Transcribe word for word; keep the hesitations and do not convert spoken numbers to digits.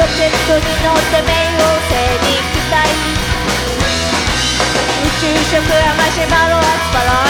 ジェットに乗って冥王星に行きたい。宇宙食やマシュマロアスパラ